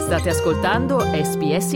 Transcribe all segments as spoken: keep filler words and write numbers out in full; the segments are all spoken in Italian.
State ascoltando S B S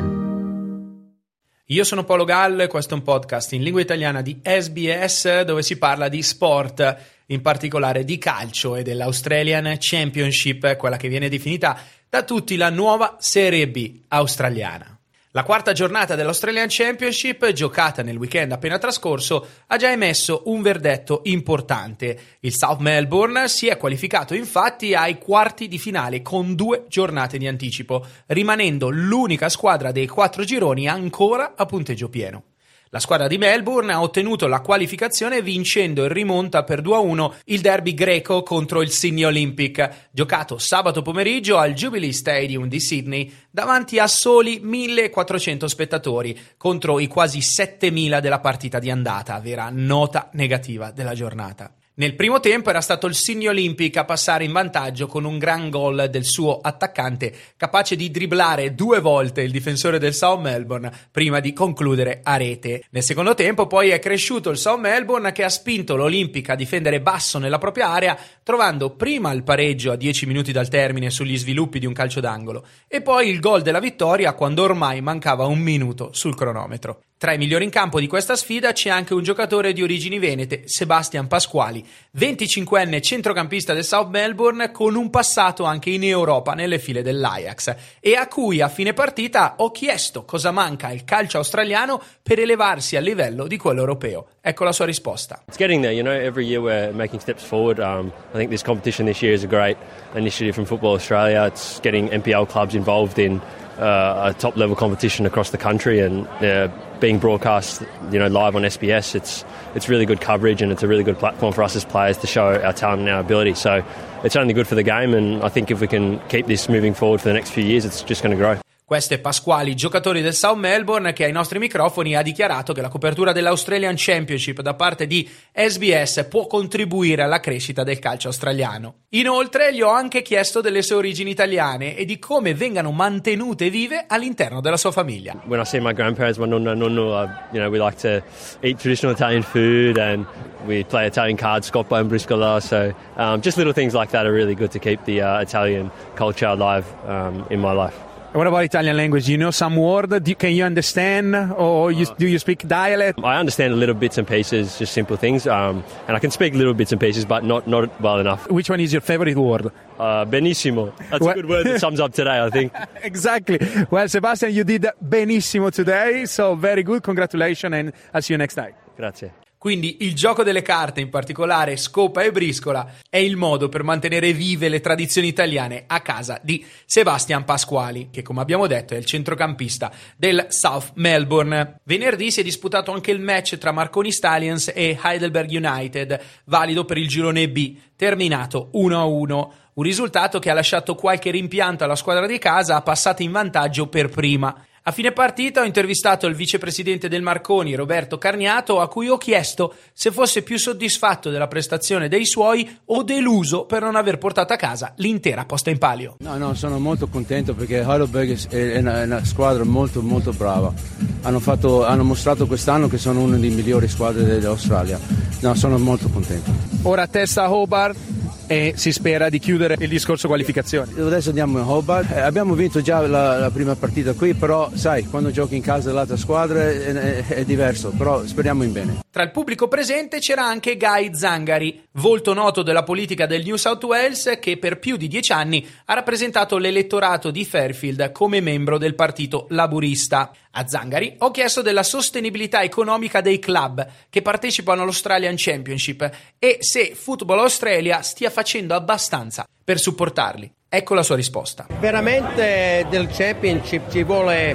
Italian. Io sono Paolo Gallo e questo è un podcast in lingua italiana di S B S dove si parla di sport, in particolare di calcio e dell'Australian Championship, quella che viene definita da tutti la nuova Serie B australiana. La quarta giornata dell'Australian Championship, giocata nel weekend appena trascorso, ha già emesso un verdetto importante. Il South Melbourne si è qualificato infatti ai quarti di finale con due giornate di anticipo, rimanendo l'unica squadra dei quattro gironi ancora a punteggio pieno. La squadra di Melbourne ha ottenuto la qualificazione vincendo in rimonta per due a uno il derby greco contro il Sydney Olympic, giocato sabato pomeriggio al Jubilee Stadium di Sydney davanti a soli millequattrocento spettatori contro i quasi settemila della partita di andata, vera nota negativa della giornata. Nel primo tempo era stato il Sydney Olympic a passare in vantaggio con un gran gol del suo attaccante, capace di dribblare due volte il difensore del South Melbourne prima di concludere a rete. Nel secondo tempo poi è cresciuto il South Melbourne che ha spinto l'Olympic a difendere basso nella propria area, trovando prima il pareggio a dieci minuti dal termine sugli sviluppi di un calcio d'angolo e poi il gol della vittoria quando ormai mancava un minuto sul cronometro. Tra i migliori in campo di questa sfida c'è anche un giocatore di origini venete, Sebastian Pasquali, venticinquenne centrocampista del South Melbourne con un passato anche in Europa nelle file dell'Ajax e a cui a fine partita ho chiesto cosa manca al calcio australiano per elevarsi al livello di quello europeo. Ecco la sua risposta. It's getting there, you know, every year we're making steps forward. Um, I think this competition this year is a great initiative from Football Australia. It's getting N P L clubs involved in uh, a top level competition across the country and uh, being broadcast, you know, live on S B S. It's it's really good coverage and it's a really good platform for us as players to show our talent and our ability. So it's only good for the game, and I think if we can keep this moving forward for the next few years, it's just going to grow. Questo è Pasquali, giocatore del South Melbourne, che ai nostri microfoni ha dichiarato che la copertura dell'Australian Championship da parte di S B S può contribuire alla crescita del calcio australiano. Inoltre gli ho anche chiesto delle sue origini italiane e di come vengano mantenute vive all'interno della sua famiglia. When I see my grandparents, my nonno and nonno, uh, you know, we like to eat traditional Italian food and we play Italian cards, Scoppa and Briscola. So um, just little things like that are really good to keep the uh, Italian culture alive um, in my life. What about Italian language? You know some word? Do, can you understand, or you, do you speak dialect? I understand little bits and pieces, just simple things, um, and I can speak little bits and pieces, but not, not well enough. Which one is your favorite word? Uh, benissimo. That's well, a good word that sums up today, I think. Exactly. Well, Sebastian, you did benissimo today, so very good. Congratulations, and I'll see you next time. Grazie. Quindi il gioco delle carte, in particolare Scopa e Briscola, è il modo per mantenere vive le tradizioni italiane a casa di Sebastian Pasquali, che come abbiamo detto è il centrocampista del South Melbourne. Venerdì si è disputato anche il match tra Marconi Stallions e Heidelberg United, valido per il girone B, terminato uno a uno. Un risultato che ha lasciato qualche rimpianto alla squadra di casa, passata in vantaggio per prima. A fine partita ho intervistato il vicepresidente del Marconi, Roberto Carniato, a cui ho chiesto se fosse più soddisfatto della prestazione dei suoi o deluso per non aver portato a casa l'intera posta in palio. No, no, sono molto contento perché Heidelberg è una, è una squadra molto molto brava. Hanno, fatto, hanno mostrato quest'anno che sono una delle migliori squadre dell'Australia. No, sono molto contento. Ora testa a Hobart e si spera di chiudere il discorso qualificazioni. Adesso andiamo in Hobart, eh, abbiamo vinto già la, la prima partita qui, però sai, quando giochi in casa dell'altra squadra è, è, è diverso, però speriamo in bene. Tra il pubblico presente c'era anche Guy Zangari, volto noto della politica del New South Wales, che per più di dieci anni ha rappresentato l'elettorato di Fairfield come membro del partito laburista. A Zangari ho chiesto della sostenibilità economica dei club che partecipano all'Australian Championship e se Football Australia stia facendo abbastanza per supportarli. Ecco la sua risposta. Veramente del Championship ci vuole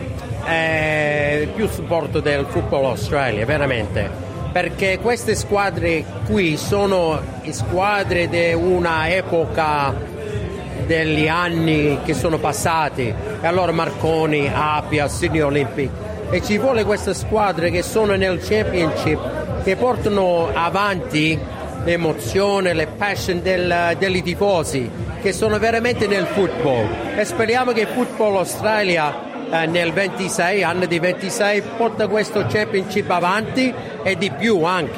eh, più supporto del Football Australia, veramente, perché queste squadre qui sono squadre di una epoca degli anni che sono passati, e allora Marconi, Appia, Sydney Olympic, e ci vuole queste squadre che sono nel Championship che portano avanti l'emozione, le passion del, degli tifosi che sono veramente nel football, e speriamo che Football Australia eh, nel ventisei, anno di ventisei, porta questo Championship avanti e di più anche.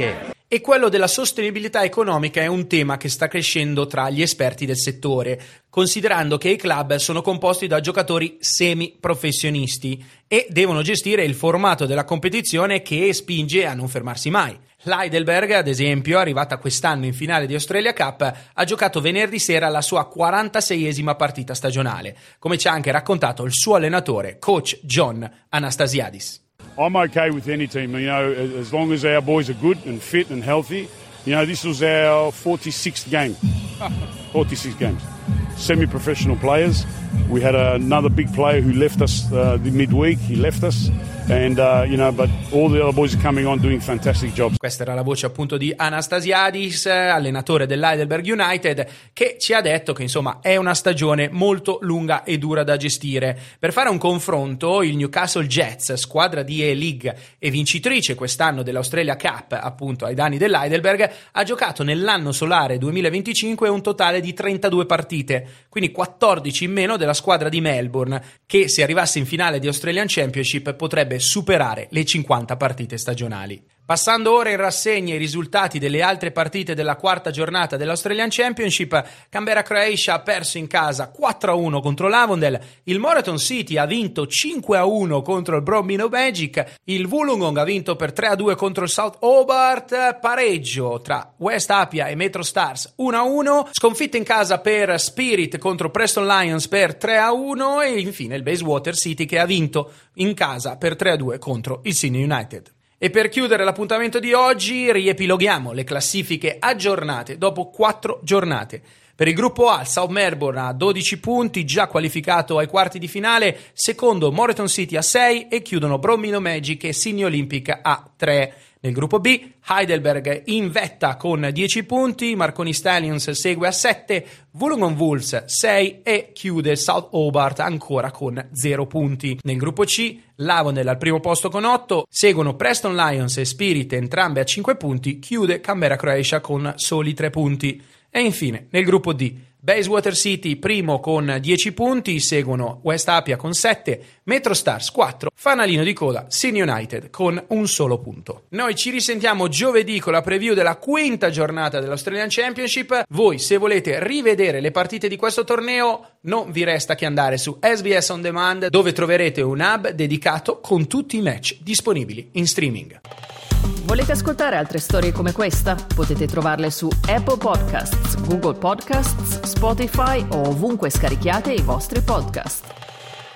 E quello della sostenibilità economica è un tema che sta crescendo tra gli esperti del settore, considerando che i club sono composti da giocatori semi-professionisti e devono gestire il formato della competizione che spinge a non fermarsi mai. L'Heidelberg, ad esempio, arrivata quest'anno in finale di Australia Cup, ha giocato venerdì sera la sua quarantaseiesima partita stagionale, come ci ha anche raccontato il suo allenatore, coach John Anastasiadis. I'm okay with any team, you know, as long as our boys are good and fit and healthy. You know, this was our forty-sixth game. forty-six games. Semi-professional players. We had another big player who left us uh, the midweek. He left us. And, uh, you know, but all the other boys are coming on doing fantastic jobs. Questa era la voce appunto di Anastasiadis, allenatore dell'Heidelberg United, che ci ha detto che insomma è una stagione molto lunga e dura da gestire. Per fare un confronto, il Newcastle Jets, squadra di E-League e vincitrice quest'anno dell'Australia Cup, appunto ai danni dell'Heidelberg, ha giocato nell'anno solare duemilaventicinque un totale di trentadue partite, quindi quattordici in meno della squadra di Melbourne, che se arrivasse in finale di Australian Championship potrebbe superare le cinquanta partite stagionali. Passando ora in rassegna i risultati delle altre partite della quarta giornata dell'Australian Championship, Canberra Croatia ha perso in casa quattro a uno contro l'Avondale, il Moreton City ha vinto cinque a uno contro il Bromino Magic, il Wollongong ha vinto per tre a due contro il South Hobart, pareggio tra West Apia e Metro Stars uno a uno, sconfitta in casa per Spirit contro Preston Lions per tre a uno e infine il Bayswater City che ha vinto in casa per tre a due contro il Sydney United. E per chiudere l'appuntamento di oggi riepiloghiamo le classifiche aggiornate dopo quattro giornate. Per il gruppo A, il South Melbourne ha dodici punti, già qualificato ai quarti di finale, secondo Moreton City a sei e chiudono Bromino Magic e Sydney Olympic a tre. Nel gruppo B, Heidelberg in vetta con dieci punti, Marconi Stallions segue a sette, Wollongong Wolves sei e chiude South Hobart ancora con zero punti. Nel gruppo C, l'Avondale al primo posto con otto, seguono Preston Lions e Spirit entrambe a cinque punti, chiude Canberra Croatia con soli tre punti. E infine, nel gruppo D, Bayswater City primo con dieci punti, seguono West Apia con sette, Metro Stars quattro, fanalino di coda Sydney United con un solo punto. Noi ci risentiamo giovedì con la preview della quinta giornata dell'Australian Championship. Voi, se volete rivedere le partite di questo torneo, non vi resta che andare su S B S On Demand, dove troverete un hub dedicato con tutti i match disponibili in streaming. Volete ascoltare altre storie come questa? Potete trovarle su Apple Podcasts, Google Podcasts, Spotify o ovunque scarichiate i vostri podcast.